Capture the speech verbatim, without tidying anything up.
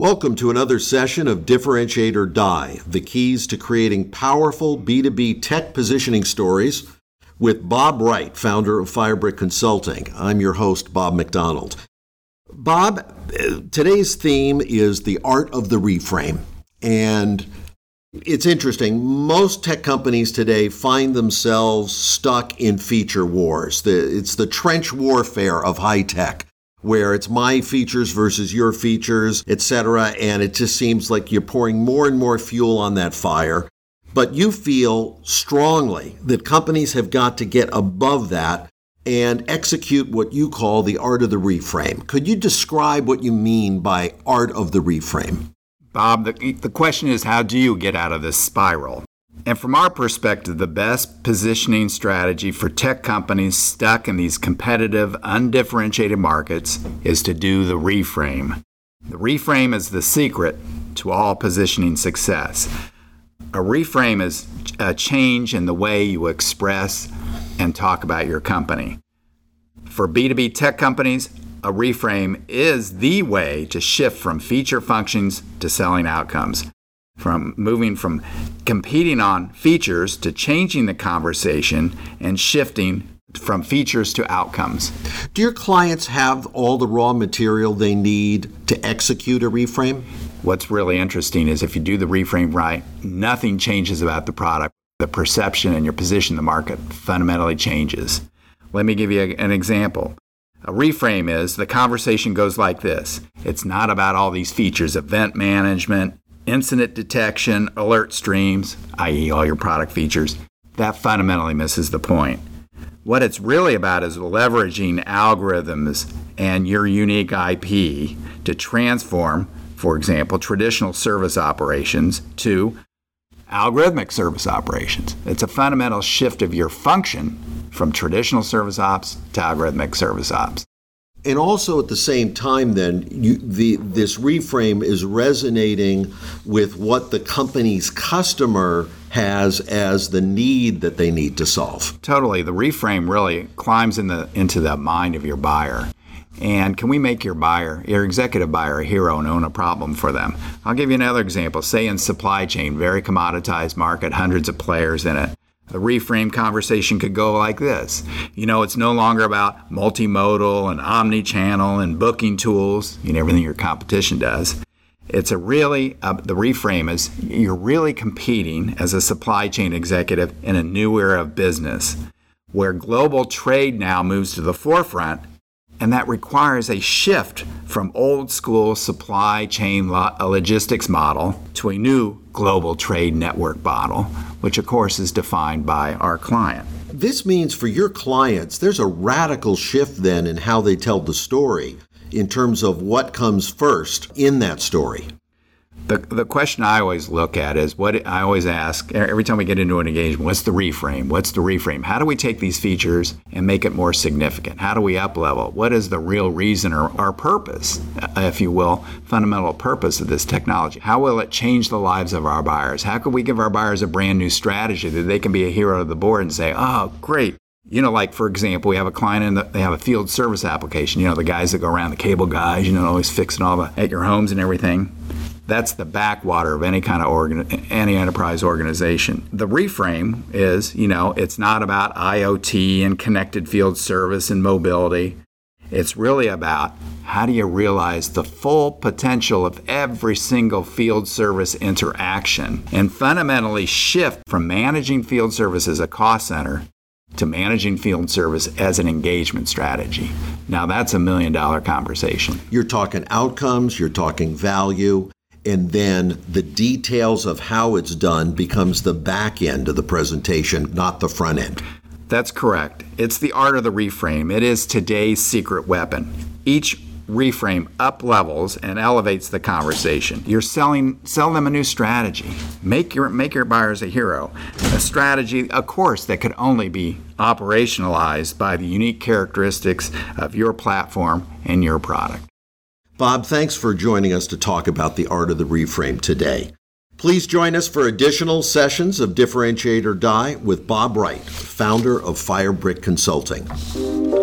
Welcome to another session of Differentiate or Die, the keys to creating powerful B two B tech positioning stories with Bob Wright, founder of Firebrick Consulting. I'm your host, Bob McDonald. Bob, today's theme is the art of the reframe. And it's interesting. Most tech companies today find themselves stuck in feature wars. The, it's the trench warfare of high tech, where it's my features versus your features, et cetera, and it just seems like you're pouring more and more fuel on that fire. But you feel strongly that companies have got to get above that and execute what you call the art of the reframe. Could you describe what you mean by art of the reframe? Bob, the, the question is, how do you get out of this spiral? And from our perspective, the best positioning strategy for tech companies stuck in these competitive, undifferentiated markets is to do the reframe. The reframe is the secret to all positioning success. A reframe is a change in the way you express and talk about your company. For B two B tech companies, a reframe is the way to shift from feature functions to selling outcomes. From moving from competing on features to changing the conversation and shifting from features to outcomes. Do your clients have all the raw material they need to execute a reframe? What's really interesting is if you do the reframe right, nothing changes about the product. The perception and your position in the market fundamentally changes. Let me give you a, an example. A reframe is the conversation goes like this. It's not about all these features, event management, incident detection, alert streams, that is all your product features. That fundamentally misses the point. What it's really about is leveraging algorithms and your unique I P to transform, for example, traditional service operations to algorithmic service operations. It's a fundamental shift of your function from traditional service ops to algorithmic service ops. And also at the same time, then, you, the, this reframe is resonating with what the company's customer has as the need that they need to solve. Totally. The reframe really climbs in the, into the mind of your buyer. And can we make your buyer, your executive buyer, a hero and own a problem for them? I'll give you another example. Say in supply chain, very commoditized market, hundreds of players in it. The reframe conversation could go like this. You know, it's no longer about multimodal and omni-channel and booking tools, you know, everything your competition does. It's a really, uh, the reframe is you're really competing as a supply chain executive in a new era of business where global trade now moves to the forefront, and that requires a shift from old school supply chain lo- logistics model to a new global trade network model, which of course is defined by our client. This means for your clients, there's a radical shift then in how they tell the story in terms of what comes first in that story. The the question I always look at is what I always ask every time we get into an engagement, what's the reframe? What's the reframe? How do we take these features and make it more significant? How do we up level? What is the real reason or our purpose, if you will, fundamental purpose of this technology? How will it change the lives of our buyers? How can we give our buyers a brand new strategy that they can be a hero of the board and say, oh, great. You know, like, for example, we have a client and the, they have a field service application. You know, the guys that go around, the cable guys, you know, always fixing all the, at your homes and everything. That's the backwater of any kind of organ, any enterprise organization. The reframe is, you know, it's not about I O T and connected field service and mobility. It's really about how do you realize the full potential of every single field service interaction and fundamentally shift from managing field service as a cost center to managing field service as an engagement strategy. Now that's a million dollar conversation. You're talking outcomes, you're talking value, and then the details of how it's done becomes the back end of the presentation, not the front end. That's correct. It's the art of the reframe. It is today's secret weapon. Each reframe up levels and elevates the conversation. You're selling, sell them a new strategy. Make your make your buyers a hero. A strategy, of course, that could only be operationalized by the unique characteristics of your platform and your product. Bob, thanks for joining us to talk about the art of the reframe today. Please join us for additional sessions of Differentiate or Die with Bob Wright, founder of Firebrick Consulting.